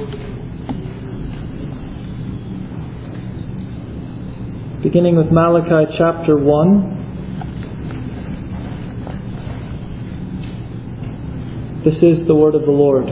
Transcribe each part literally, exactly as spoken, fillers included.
Beginning with Malachi chapter one. This is the word of the Lord.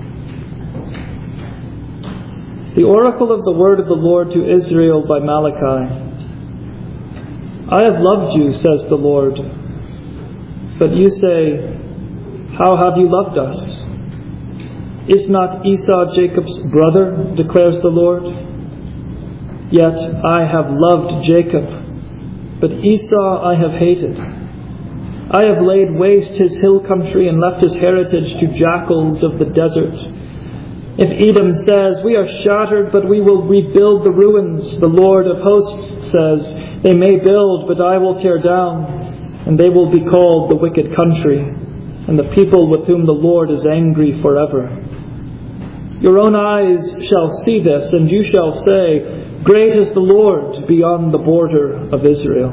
The oracle of the word of the Lord to Israel by Malachi. I have loved you, says the Lord. But you say, how have you loved us? Is not Esau Jacob's brother, declares the Lord? Yet I have loved Jacob, but Esau I have hated. I have laid waste his hill country and left his heritage to jackals of the desert. If Edom says, we are shattered, but we will rebuild the ruins, the Lord of hosts says, they may build, but I will tear down, and they will be called the wicked country, and the people with whom the Lord is angry forever. Your own eyes shall see this, and you shall say, great is the Lord beyond the border of Israel.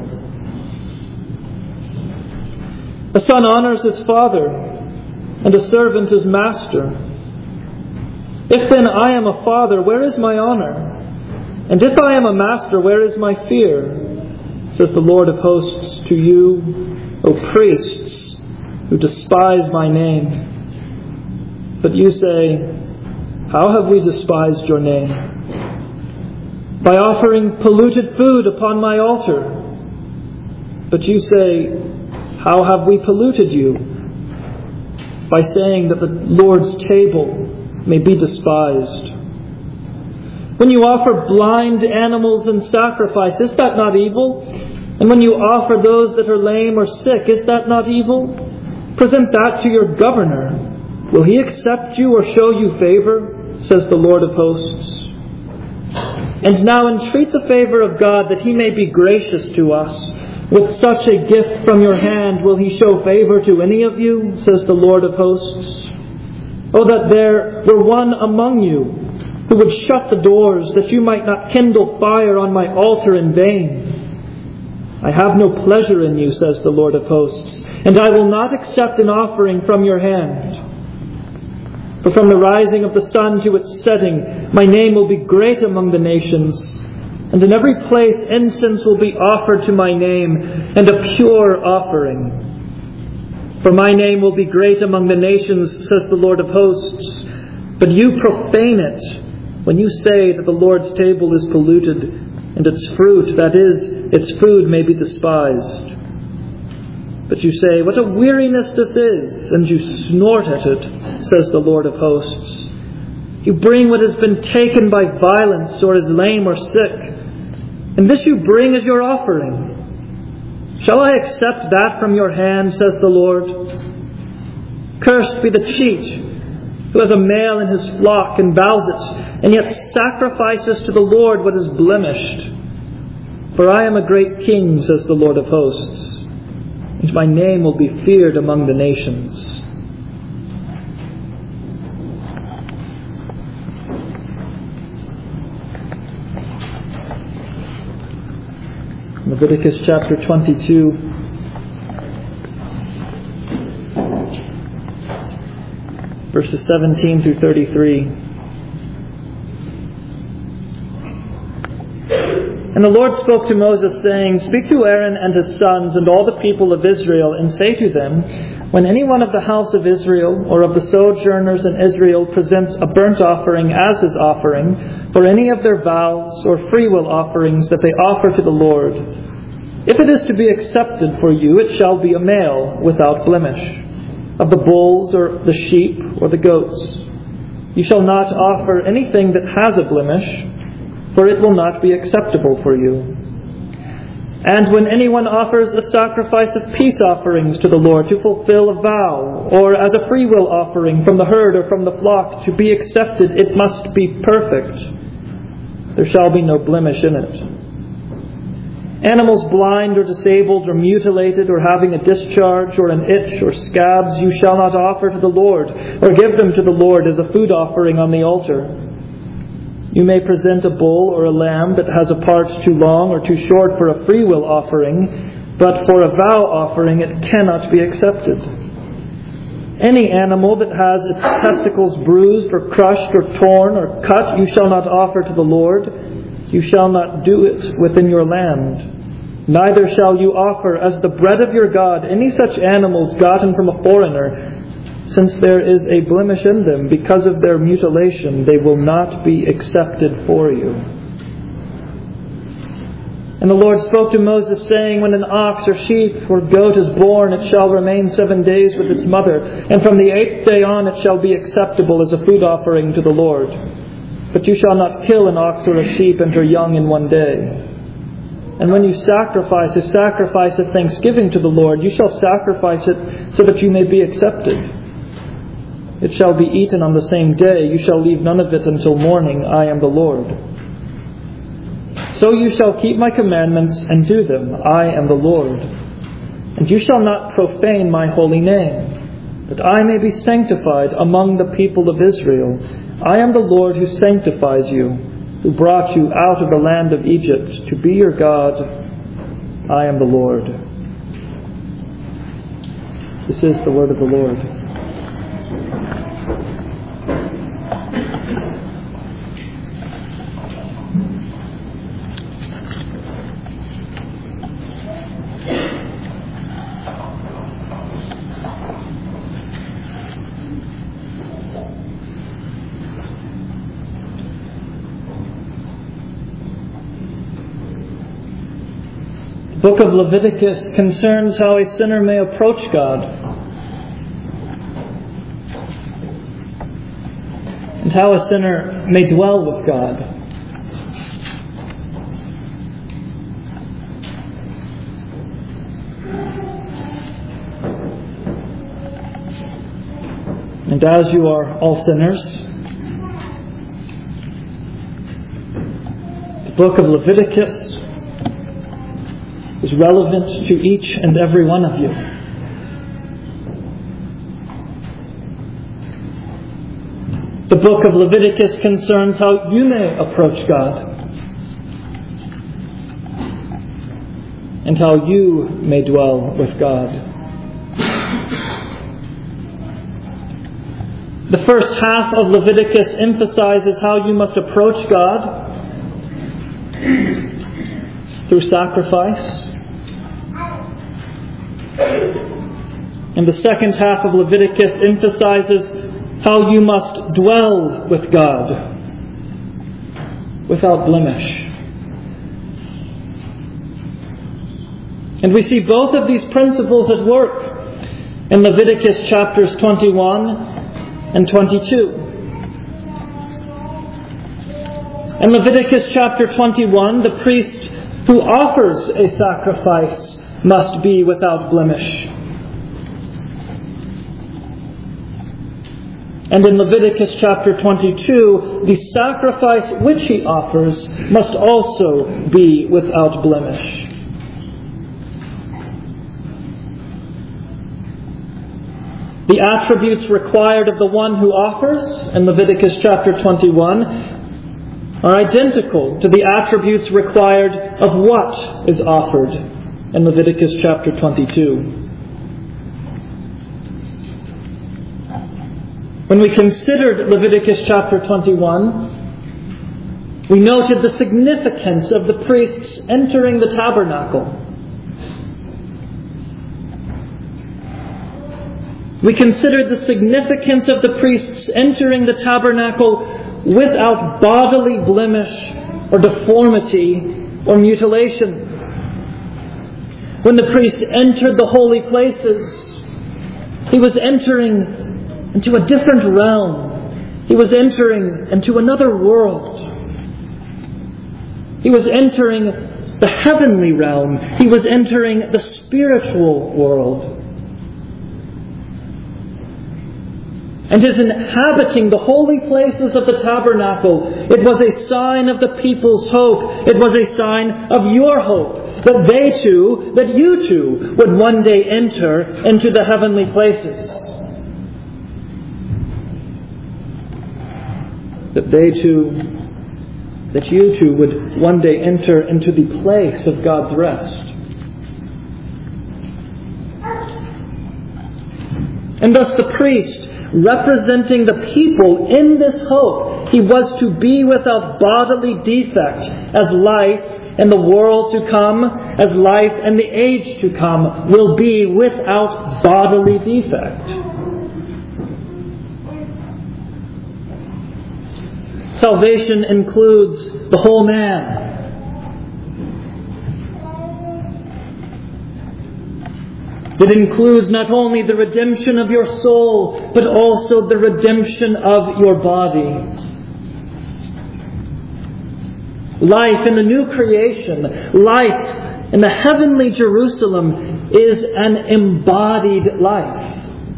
A son honors his father, and a servant his master. If then I am a father, where is my honor? And if I am a master, where is my fear? Says the Lord of hosts to you, O priests, who despise my name. But you say, how have we despised your name? By offering polluted food upon my altar. But you say, how have we polluted you? By saying that the Lord's table may be despised. When you offer blind animals in sacrifice, is that not evil? And when you offer those that are lame or sick, is that not evil? Present that to your governor. Will he accept you or show you favor? Says the Lord of hosts. And now entreat the favor of God that he may be gracious to us. With such a gift from your hand, will he show favor to any of you? Says the Lord of hosts. Oh, that there were one among you who would shut the doors, that you might not kindle fire on my altar in vain. I have no pleasure in you, says the Lord of hosts, and I will not accept an offering from your hand. For from the rising of the sun to its setting, my name will be great among the nations, and in every place incense will be offered to my name, and a pure offering. For my name will be great among the nations, says the Lord of hosts, but you profane it when you say that the Lord's table is polluted, and its fruit, that is, its food, may be despised. But you say, what a weariness this is, and you snort at it, says the Lord of hosts. You bring what has been taken by violence, or is lame or sick, and this you bring as your offering. Shall I accept that from your hand, says the Lord? Cursed be the cheat, who has a male in his flock and bows it, and yet sacrifices to the Lord what is blemished. For I am a great king, says the Lord of hosts, and my name will be feared among the nations. Leviticus chapter twenty-two. Verses seventeen through thirty-three. And the Lord spoke to Moses, saying, speak to Aaron and his sons and all the people of Israel, and say to them, when any one of the house of Israel or of the sojourners in Israel presents a burnt offering as his offering, for any of their vows or freewill offerings that they offer to the Lord, if it is to be accepted for you, it shall be a male without blemish, of the bulls or the sheep or the goats. You shall not offer anything that has a blemish, for it will not be acceptable for you. And when anyone offers a sacrifice of peace offerings to the Lord to fulfill a vow, or as a freewill offering from the herd or from the flock to be accepted, it must be perfect. There shall be no blemish in it. Animals blind or disabled or mutilated or having a discharge or an itch or scabs you shall not offer to the Lord, or give them to the Lord as a food offering on the altar. You may present a bull or a lamb that has a part too long or too short for a freewill offering, but for a vow offering it cannot be accepted. Any animal that has its testicles bruised or crushed or torn or cut, you shall not offer to the Lord. You shall not do it within your land. Neither shall you offer as the bread of your God any such animals gotten from a foreigner, since there is a blemish in them. Because of their mutilation, they will not be accepted for you. And the Lord spoke to Moses, saying, when an ox or sheep or goat is born, it shall remain seven days with its mother, and from the eighth day on it shall be acceptable as a food offering to the Lord. But you shall not kill an ox or a sheep and her young in one day. And when you sacrifice a sacrifice of thanksgiving to the Lord, you shall sacrifice it so that you may be accepted. It shall be eaten on the same day. You shall leave none of it until morning. I am the Lord. So you shall keep my commandments and do them. I am the Lord. And you shall not profane my holy name, that I may be sanctified among the people of Israel. I am the Lord who sanctifies you, who brought you out of the land of Egypt to be your God. I am the Lord. This is the word of the Lord. The book of Leviticus concerns how a sinner may approach God and how a sinner may dwell with God. And as you are all sinners, the book of Leviticus is relevant to each and every one of you. The book of Leviticus concerns how you may approach God and how you may dwell with God. The first half of Leviticus emphasizes how you must approach God through sacrifice. And the second half of Leviticus emphasizes how you must dwell with God without blemish. And we see both of these principles at work in Leviticus chapters twenty-one and twenty-two. In Leviticus chapter twenty-one, the priest who offers a sacrifice must be without blemish. And in Leviticus chapter twenty-two, the sacrifice which he offers must also be without blemish. The attributes required of the one who offers in Leviticus chapter twenty-one are identical to the attributes required of what is offered in Leviticus chapter twenty-two. When we considered Leviticus chapter twenty-one, we noted the significance of the priests entering the tabernacle. We considered the significance of the priests entering the tabernacle without bodily blemish or deformity or mutilation. When the priest entered the holy places, he was entering into a different realm. He was entering into another world. He was entering the heavenly realm. He was entering the spiritual world. And his inhabiting the holy places of the tabernacle, it was a sign of the people's hope. It was a sign of your hope. That they too, that you too, would one day enter into the heavenly places. That they too, that you too would one day enter into the place of God's rest. And thus the priest, representing the people in this hope, he was to be without bodily defect, as life and the world to come, as life and the age to come will be without bodily defect. Salvation includes the whole man. It includes not only the redemption of your soul, but also the redemption of your body. Life in the new creation, life in the heavenly Jerusalem is an embodied life.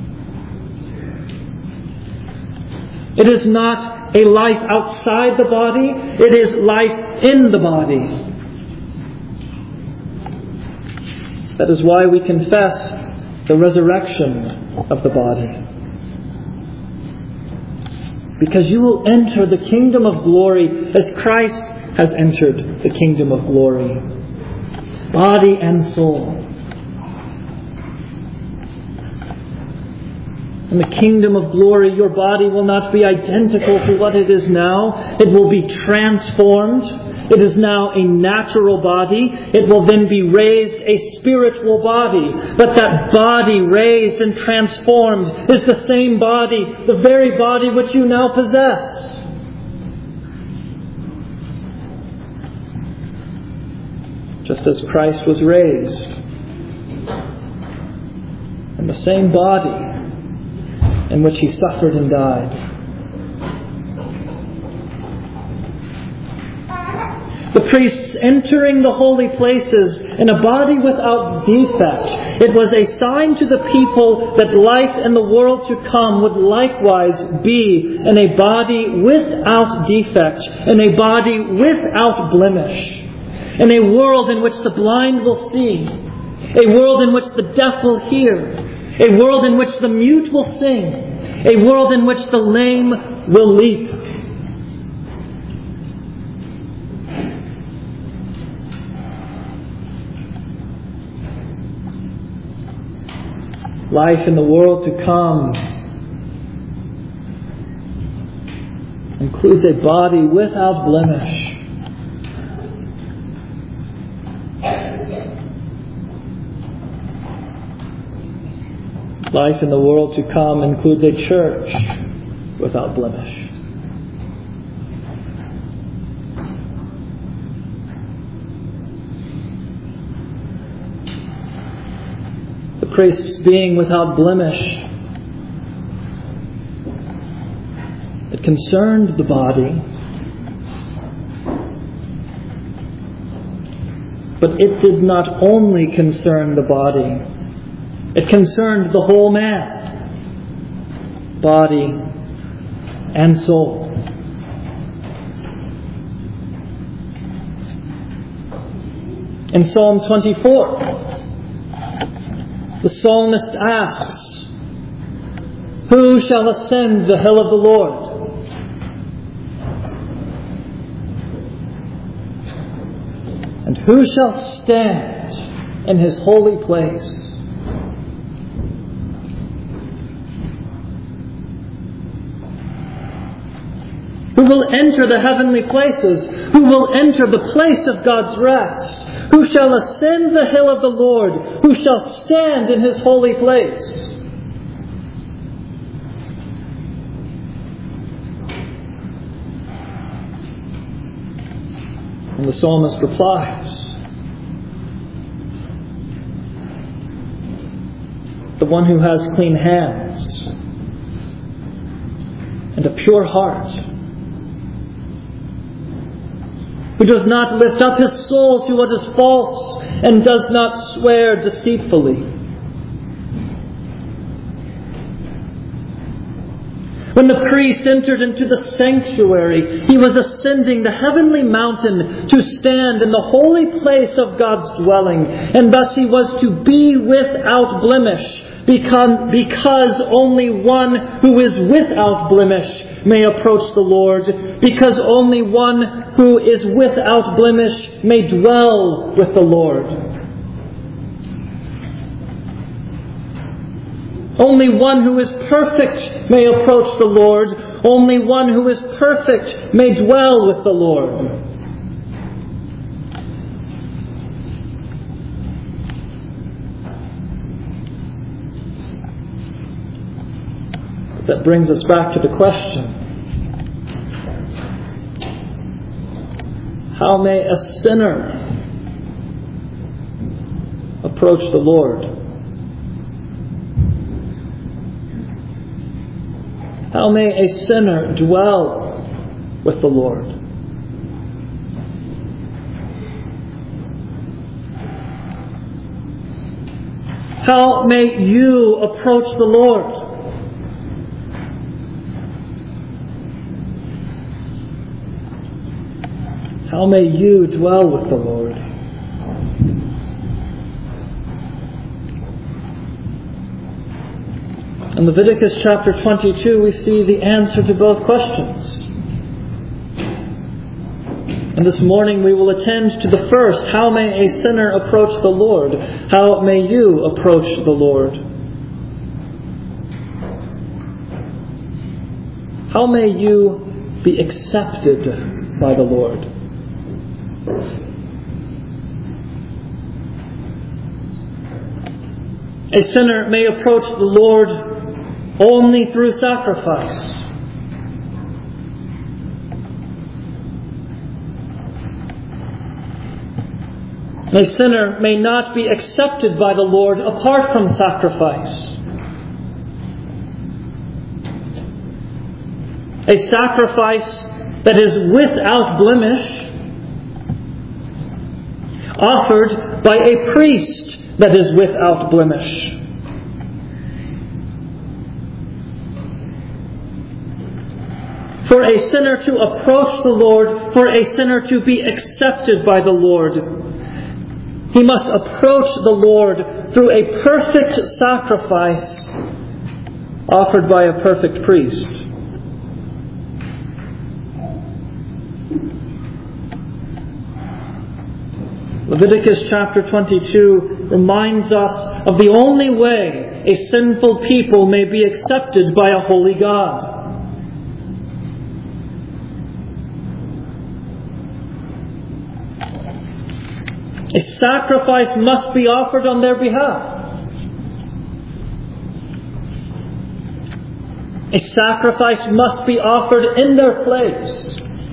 It is not a life outside the body, it is life in the body. That is why we confess the resurrection of the body. Because you will enter the kingdom of glory as Christ has entered the kingdom of glory. Body and soul. In the kingdom of glory, your body will not be identical to what it is now. It will be transformed. It is now a natural body. It will then be raised a spiritual body. But that body raised and transformed is the same body, the very body which you now possess. Just as Christ was raised in the same body in which He suffered and died. The priests entering the holy places in a body without defect. It was a sign to the people that life in the world to come would likewise be in a body without defect, in a body without blemish, in a world in which the blind will see, a world in which the deaf will hear, a world in which the mute will sing, a world in which the lame will leap. Life in the world to come includes a body without blemish. Life in the world to come includes a church without blemish. The priests being without blemish, it concerned the body, but it did not only concern the body. It concerned the whole man, body and soul. In Psalm twenty-four, the psalmist asks, "Who shall ascend the hill of the Lord? And who shall stand in His holy place? Who will enter the heavenly places? Who will enter the place of God's rest? Who shall ascend the hill of the Lord? Who shall stand in His holy place?" And the psalmist replies, "The one who has clean hands and a pure heart, who does not lift up his soul to what is false and does not swear deceitfully." When the priest entered into the sanctuary, he was ascending the heavenly mountain to stand in the holy place of God's dwelling, and thus he was to be without blemish, because, because only one who is without blemish may approach the Lord, because only one who is without blemish may dwell with the Lord. Only one who is perfect may approach the Lord. Only one who is perfect may dwell with the Lord. That brings us back to the question: how may a sinner approach the Lord? How may a sinner dwell with the Lord? How may you approach the Lord? How may you dwell with the Lord? In Leviticus chapter twenty-two, we see the answer to both questions. And this morning we will attend to the first: how may a sinner approach the Lord? How may you approach the Lord? How may you be accepted by the Lord? A sinner may approach the Lord only through sacrifice. A sinner may not be accepted by the Lord apart from sacrifice. A sacrifice that is without blemish, offered by a priest that is without blemish. For a sinner to approach the Lord, for a sinner to be accepted by the Lord, he must approach the Lord through a perfect sacrifice offered by a perfect priest. Leviticus chapter twenty-two reminds us of the only way a sinful people may be accepted by a holy God. A sacrifice must be offered on their behalf. A sacrifice must be offered in their place.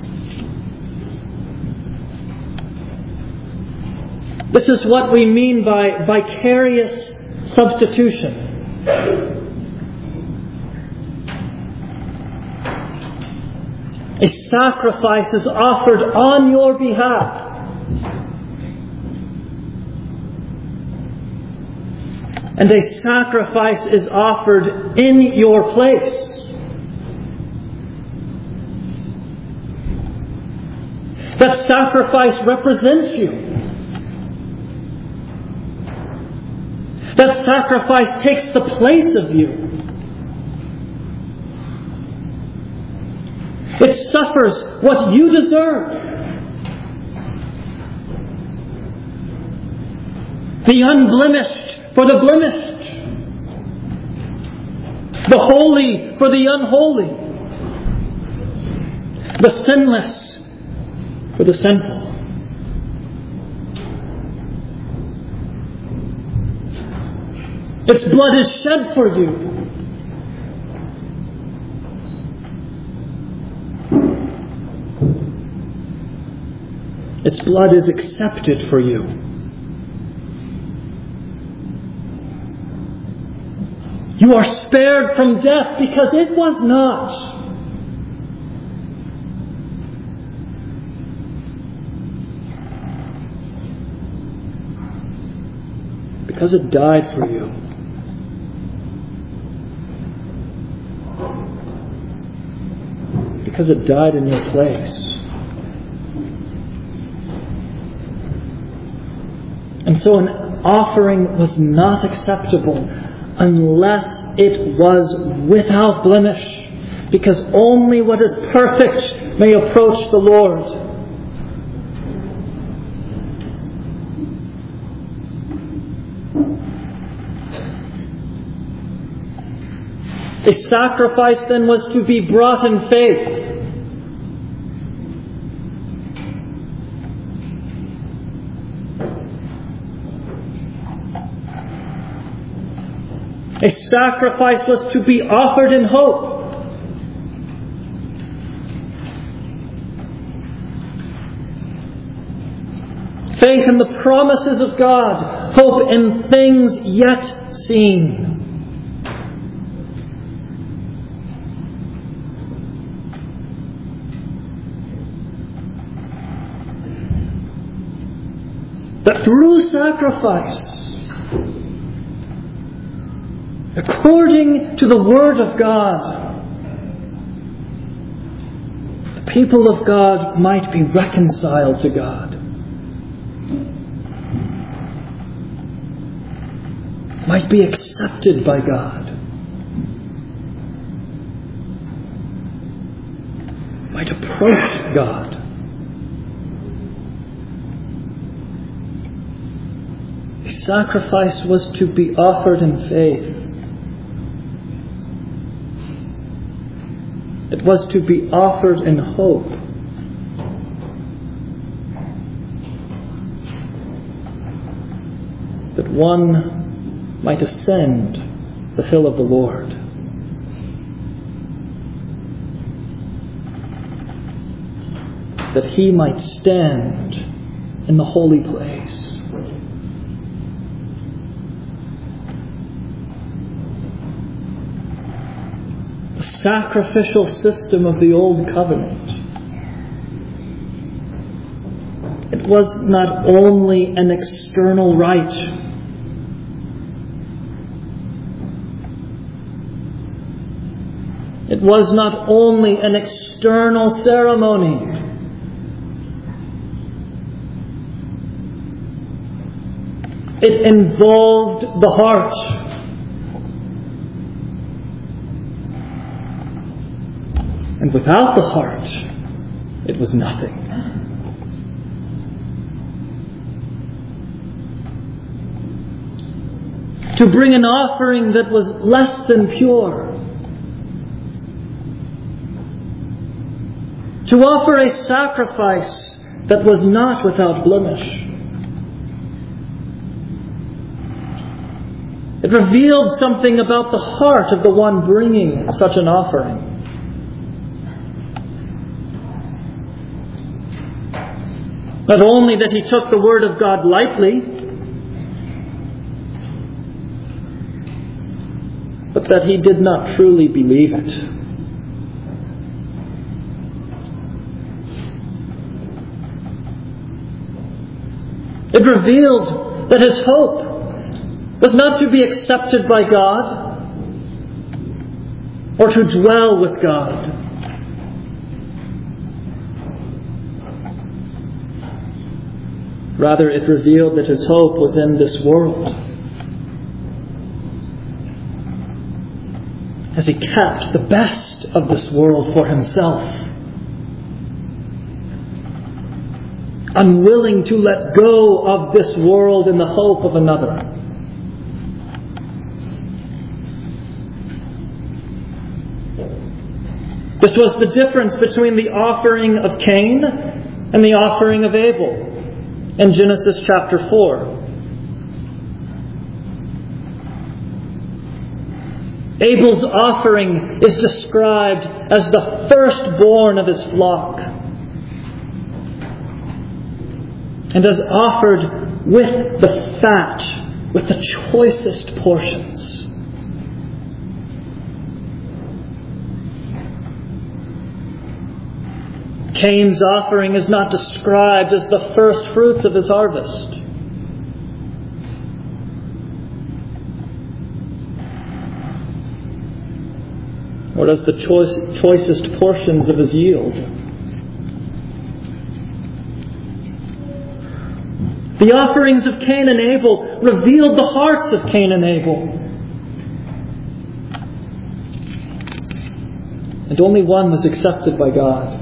This is what we mean by vicarious substitution. A sacrifice is offered on your behalf. And a sacrifice is offered in your place. That sacrifice represents you. That sacrifice takes the place of you. It suffers what you deserve. The unblemished for the blemished. The holy for the unholy. The sinless for the sinful. Its blood is shed for you. Its blood is accepted for you. You are spared from death because it was not. Because it died for you. Because it died in your place. And so an offering was not acceptable unless it was without blemish, because only what is perfect may approach the Lord. A sacrifice then was to be brought in faith. A sacrifice was to be offered in hope. Faith in the promises of God. Hope in things yet seen. That through sacrifice, according to the Word of God, the people of God might be reconciled to God. Might be accepted by God. Might approach God. A sacrifice was to be offered in faith. It was to be offered in hope. That one might ascend the hill of the Lord. That he might stand in the holy place. The sacrificial system of the Old Covenant. It was not only an external rite. It was not only an external ceremony. It involved the heart. And without the heart, it was nothing. To bring an offering that was less than pure. To offer a sacrifice that was not without blemish. It revealed something about the heart of the one bringing such an offering. Not only that he took the Word of God lightly, but that he did not truly believe it. It revealed that his hope was not to be accepted by God or to dwell with God. Rather, it revealed that his hope was in this world. As he kept the best of this world for himself. Unwilling to let go of this world in the hope of another. This was the difference between the offering of Cain and the offering of Abel in Genesis chapter four. Abel's offering is described as the firstborn of his flock. And as offered with the fat, with the choicest portions. Cain's offering is not described as the first fruits of his harvest. Or as the choice, choicest portions of his yield. The offerings of Cain and Abel revealed the hearts of Cain and Abel. And only one was accepted by God.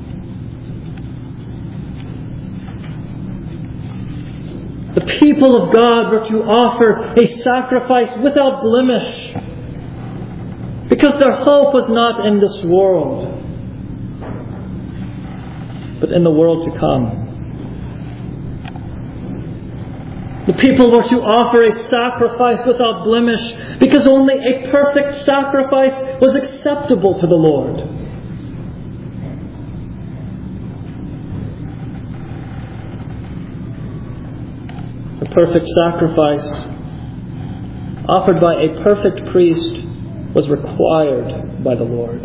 The people of God were to offer a sacrifice without blemish, because their hope was not in this world, but in the world to come. The people were to offer a sacrifice without blemish, because only a perfect sacrifice was acceptable to the Lord. The perfect sacrifice offered by a perfect priest was required by the Lord.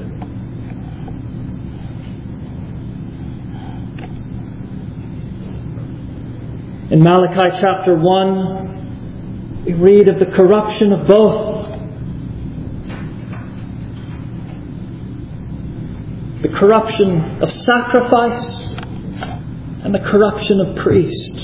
In Malachi chapter one, we read of the corruption of both. The corruption of sacrifice and the corruption of priest.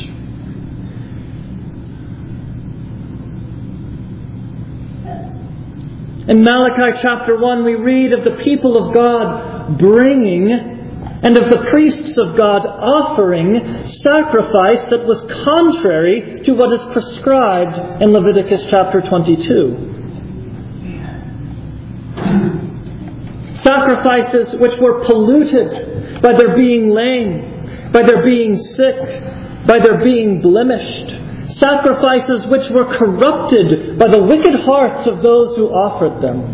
In Malachi chapter one, we read of the people of God bringing, and of the priests of God offering, sacrifice that was contrary to what is prescribed in Leviticus chapter twenty-two. Sacrifices which were polluted by their being lame, by their being sick, by their being blemished. Sacrifices which were corrupted by the wicked hearts of those who offered them.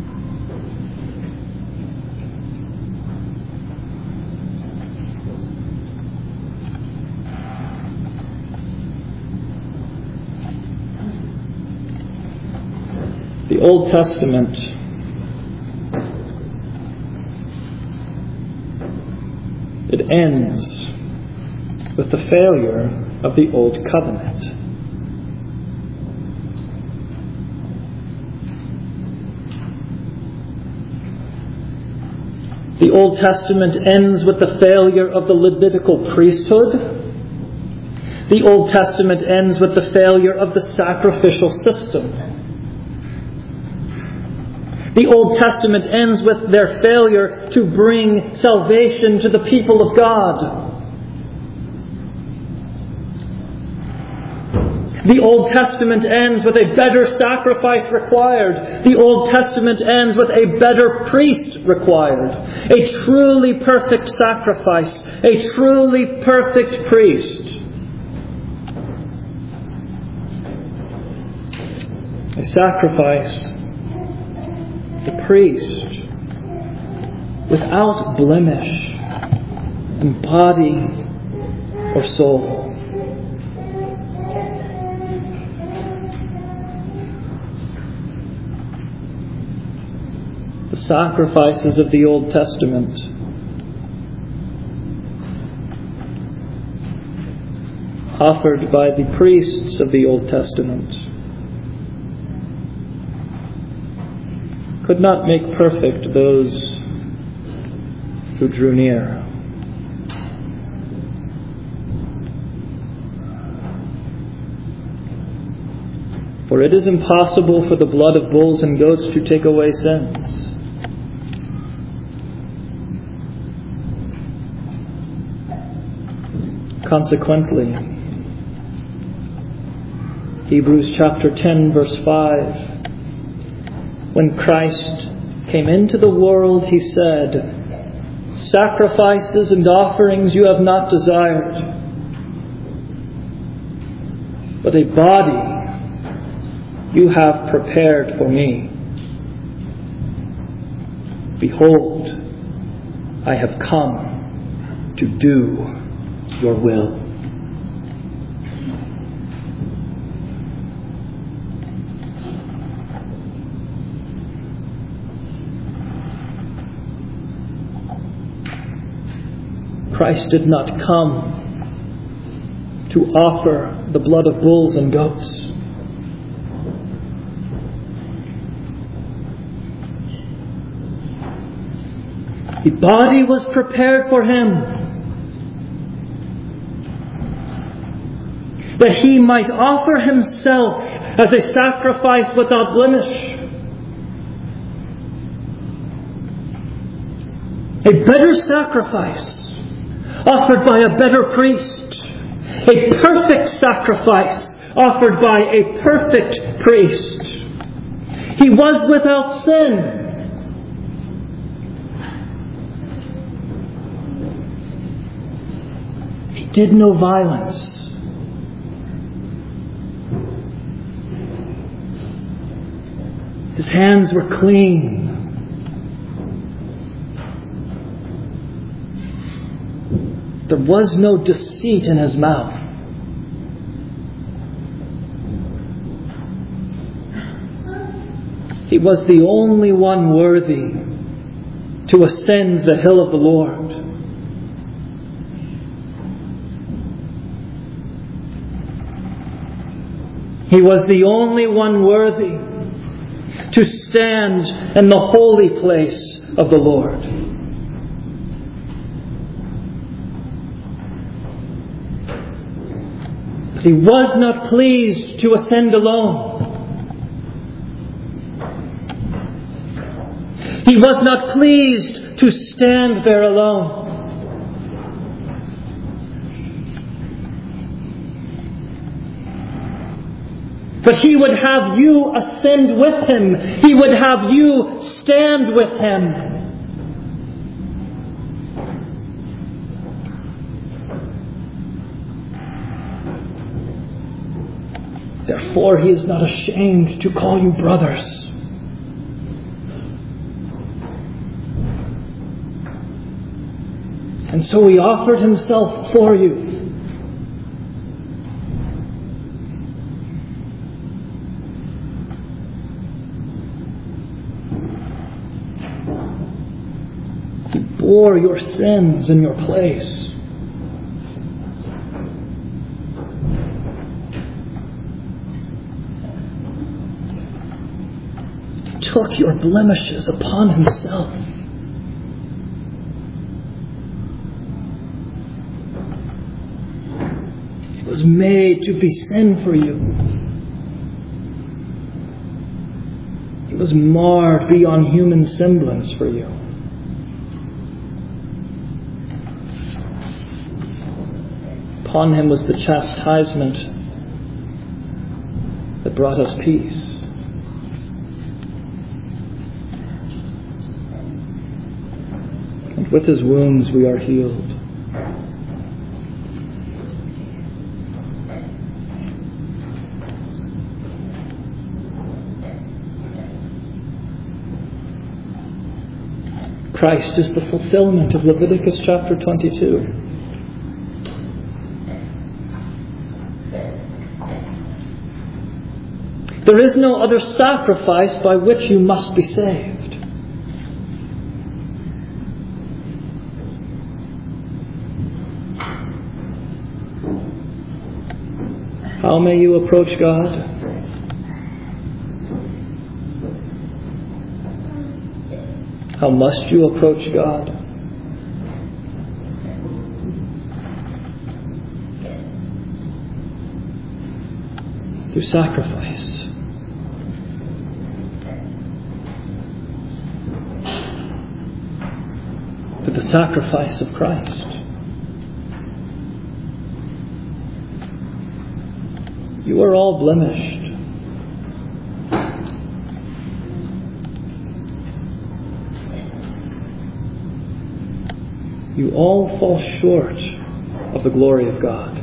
The Old Testament it ends with the failure of the Old Covenant. The Old Testament ends with the failure of the Levitical priesthood. The Old Testament ends with the failure of the sacrificial system. The Old Testament ends with their failure to bring salvation to the people of God. The Old Testament ends with a better sacrifice required. The Old Testament ends with a better priest required. A truly perfect sacrifice. A truly perfect priest. A sacrifice, a priest, without blemish in body or soul. The sacrifices of the Old Testament offered by the priests of the Old Testament could not make perfect those who drew near. For it is impossible for the blood of bulls and goats to take away sins. Consequently, Hebrews chapter ten verse five, when Christ came into the world, He said, "Sacrifices and offerings you have not desired, but a body you have prepared for me. Behold, I have come to do your will." Christ did not come to offer the blood of bulls and goats. The body was prepared for Him, that He might offer Himself as a sacrifice without blemish. A better sacrifice offered by a better priest. A perfect sacrifice offered by a perfect priest. He was without sin did no violence. His hands were clean. There was no deceit in his mouth. He was the only one worthy to ascend the hill of the Lord. He was the only one worthy to stand in the holy place of the Lord. But he was not pleased to ascend alone. He was not pleased to stand there alone. But He would have you ascend with Him. He would have you stand with Him. Therefore, He is not ashamed to call you brothers. And so He offered Himself for you. He bore your sins in your place. He took your blemishes upon Himself. Was made to be sin for you. He was marred beyond human semblance for you. Upon Him was the chastisement that brought us peace. And with His wounds we are healed. Christ is the fulfillment of Leviticus chapter twenty-two. There is no other sacrifice by which you must be saved. How may you approach God? How must you approach God? Through sacrifice. Through the sacrifice of Christ. You are all blemished. You all fall short of the glory of God.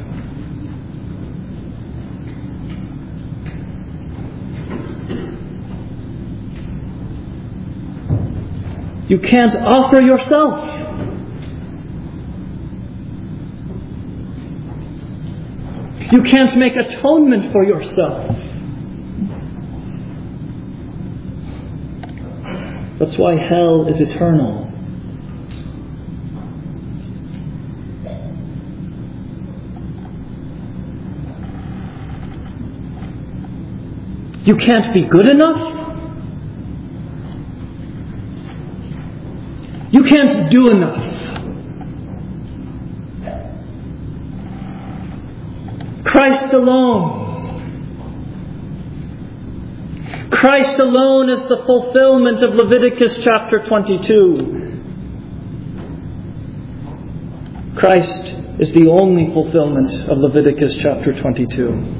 You can't offer yourself. You can't make atonement for yourself. That's why hell is eternal. You can't be good enough. You can't do enough. Christ alone. Christ alone is the fulfillment of Leviticus chapter twenty-two. Christ is the only fulfillment of Leviticus chapter twenty-two.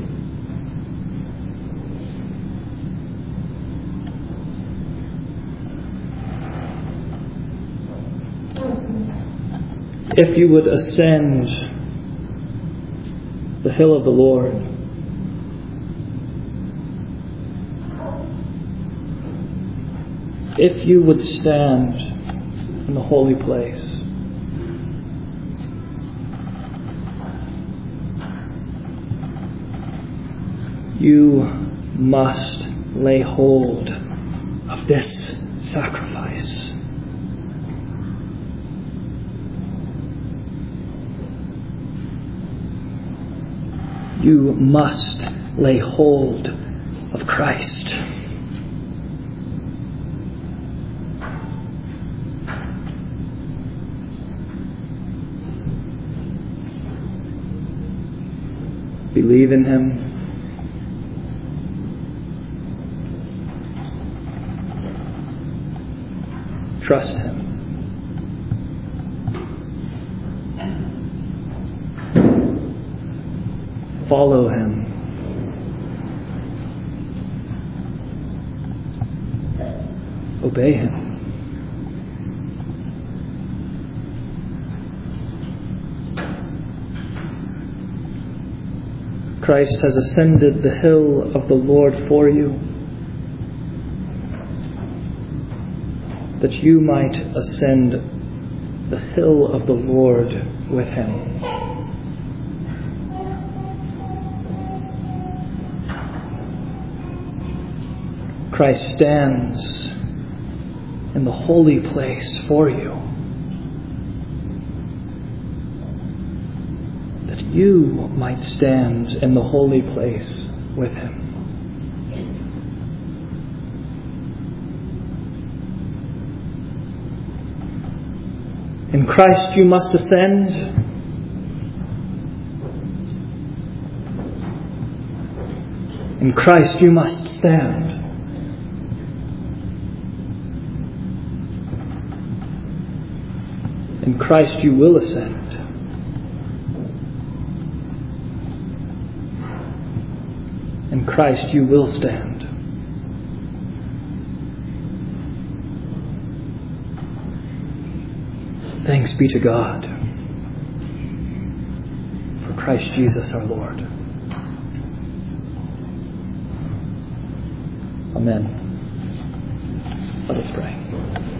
If you would ascend the hill of the Lord. If you would stand in the holy place, you must lay hold of this sacrifice. You must lay hold of Christ. Believe in Him. Trust Him. Follow Him. Obey Him. Christ has ascended the hill of the Lord for you, that you might ascend the hill of the Lord with Him. Christ stands in the holy place for you, that you might stand in the holy place with Him. In Christ you must ascend. In Christ you must stand. In Christ you will ascend. In Christ you will stand. Thanks be to God for Christ Jesus our Lord. Amen. Let us pray.